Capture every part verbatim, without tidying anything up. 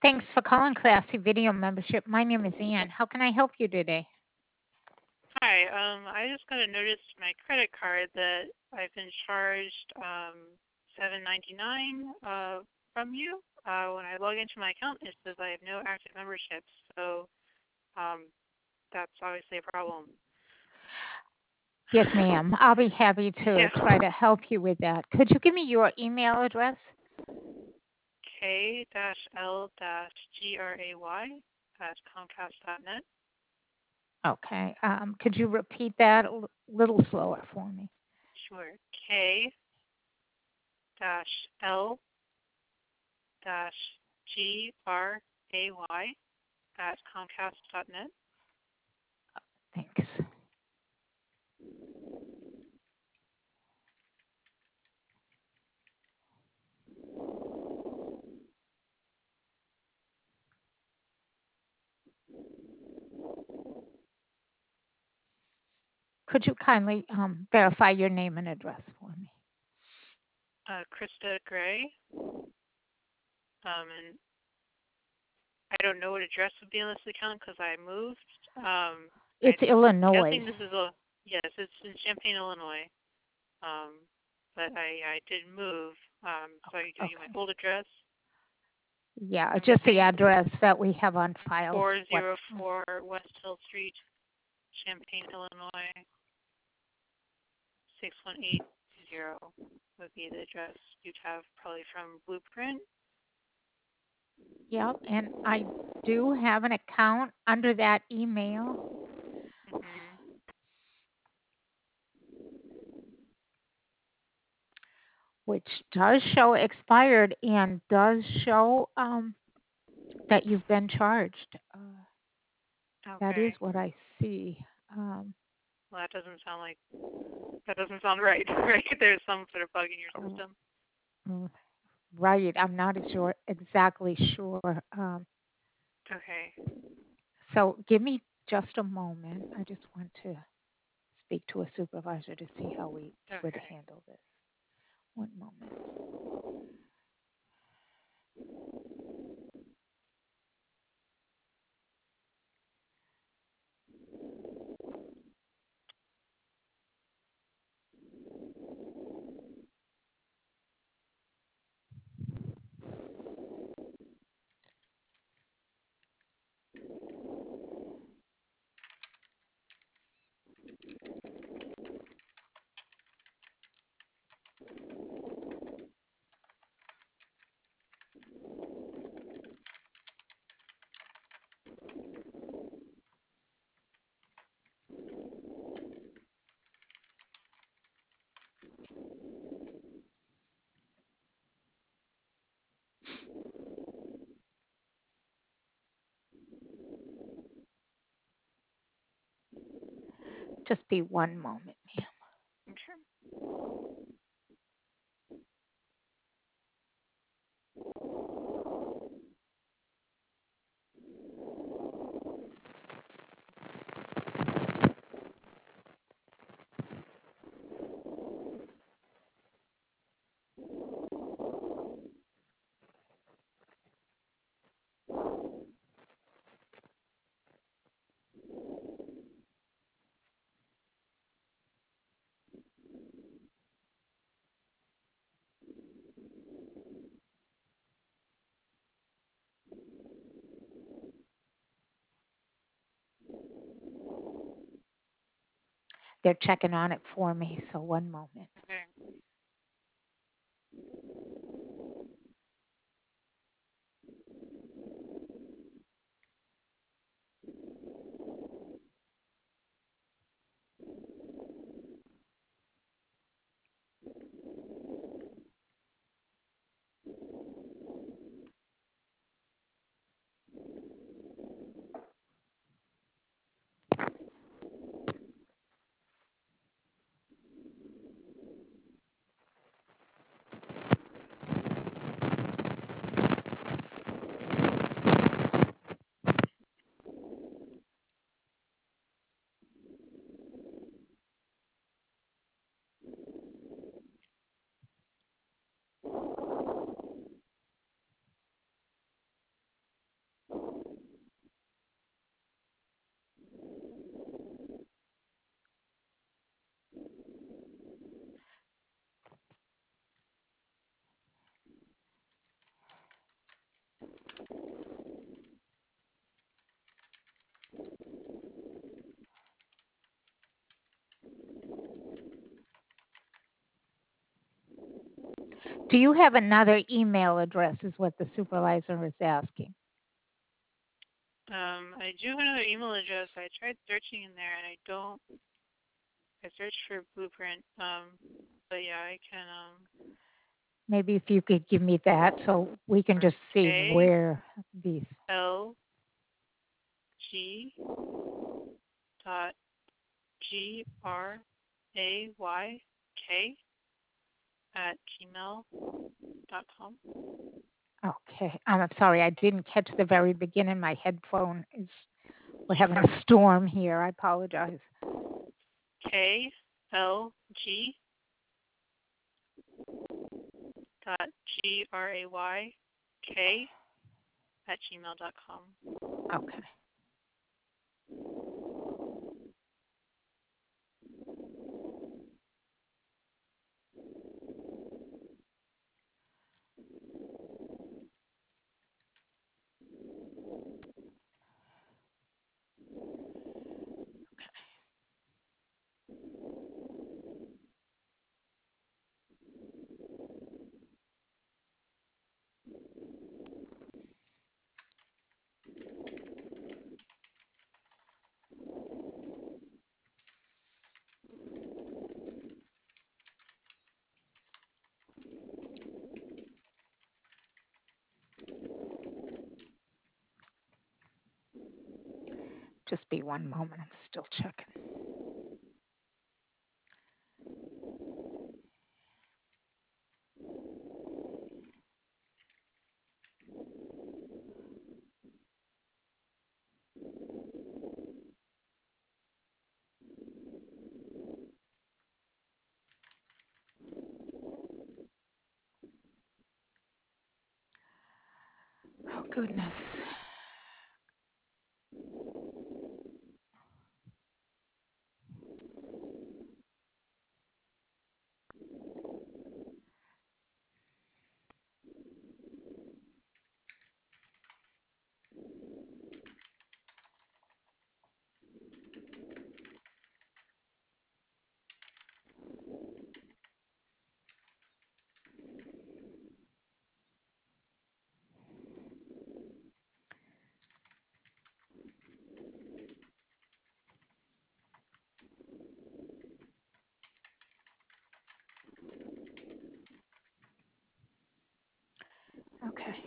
Thanks for calling Classy Video Membership. My name is Ann. How can I help you today? Hi, um, I just got a notice to my credit card that I've been charged um, seven ninety-nine uh, from you. Uh, when I log into my account, it says I have no active memberships, so um, that's obviously a problem. Yes, ma'am. I'll be happy to Yeah, try to help you with that. Could you give me your email address? K L G R A Y at Comcast dot net. Okay. Um, could you repeat that a l- little slower for me? Sure, K L G R A Y at Comcast dot net. Thanks. Could you kindly um, verify your name and address for me? Uh, Krista Gray. Um, and I don't know what address would be on this account because I moved. Um, I'm It's Illinois. guessing this is a yes. It's in Champaign, Illinois. Um, but I I did move. Um, so I can give you my Okay. old address. Yeah, I'm just the guessing address that we have on file is four zero what's four West Hill Street, Champaign, Illinois six one eight two zero would be the address you'd have probably from Blueprint. Yep, and I do have an account under that email, Mm-hmm. which does show expired and does show um, that you've been charged. Uh, that Okay. is what I see. Um, Well, that doesn't sound like that doesn't sound right. Right? There's some sort of bug in your r- system. r- right, I'm not sure exactly sure. Um, Okay. so give me just a moment. I just want to speak to a supervisor to see how we would Okay. handle this. One moment. Just be one moment, ma'am. Sure. They're checking on it for me, so one moment. Okay. Do you have another email address is what the supervisor is asking. Um, I do have another email address. I tried searching in there, and I don't. I searched for Blueprint. Um, but yeah, I can. Um, Maybe if you could give me that so we can just see K where these. L G dot G R A Y K at gmail dot com. Okay, I'm sorry, I didn't catch the very beginning. My headphone is. We're having a storm here. I apologize. K L G dot G R A Y K at gmail dot com. Okay. Just be one moment. I'm still checking. Oh, goodness. Okay.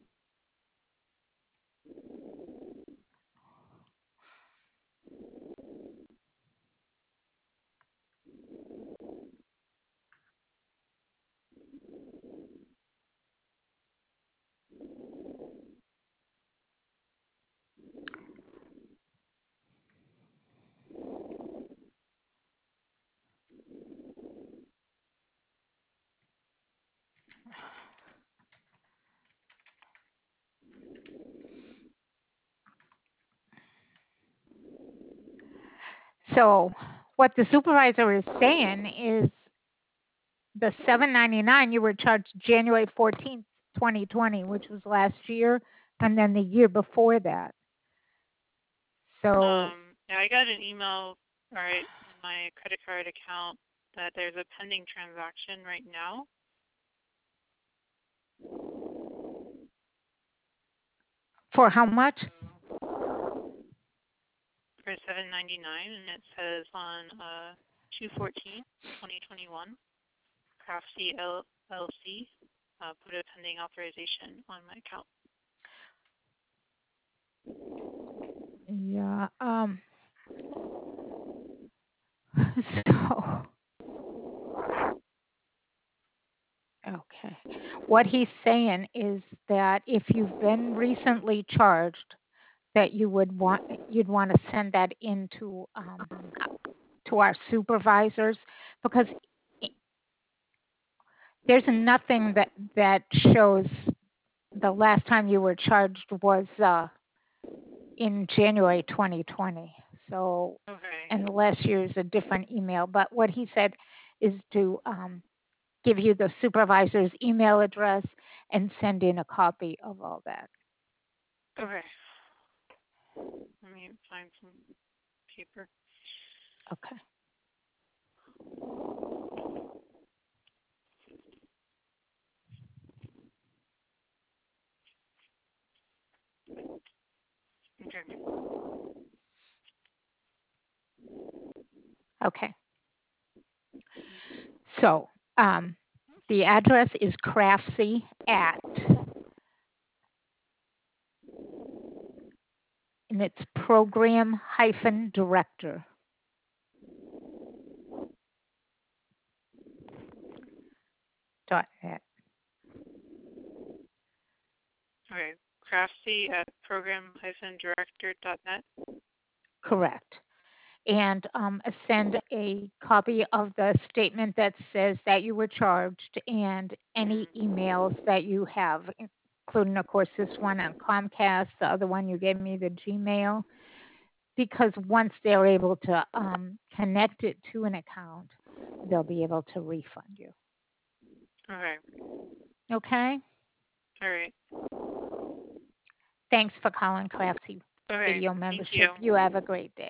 So, what the supervisor is saying is the seven ninety-nine you were charged January fourteenth, twenty twenty, which was last year, and then the year before that. So, Um, yeah, I got an email right in my credit card account that there's a pending transaction right now. for how much? For seven ninety-nine, and it says on uh two fourteen twenty twenty-one, Craftsy L L C uh, put a pending authorization on my account. Yeah. Um. So, okay. What he's saying is that if you've been recently charged, that you would want you'd want to send that into um, to our supervisors because there's nothing that that shows the last time you were charged was uh, in January twenty twenty. So Okay. unless you use a different email, but what he said is to um, give you the supervisor's email address and send in a copy of all that. Okay. Let me find some paper. Okay. Okay. Okay. So um, the address is craftsy at, and it's program hyphen director dot net. Okay. Craftsy at program dash director dot net. Correct. And um, send a copy of the statement that says that you were charged and any Mm-hmm. emails that you have, including, of course, this one on Comcast, the other one you gave me, the Gmail, because once they're able to um, connect it to an account, they'll be able to refund you. Okay. Okay? All right. Thanks for calling Craftsy Okay. Video Thank Membership. you. You have a great day.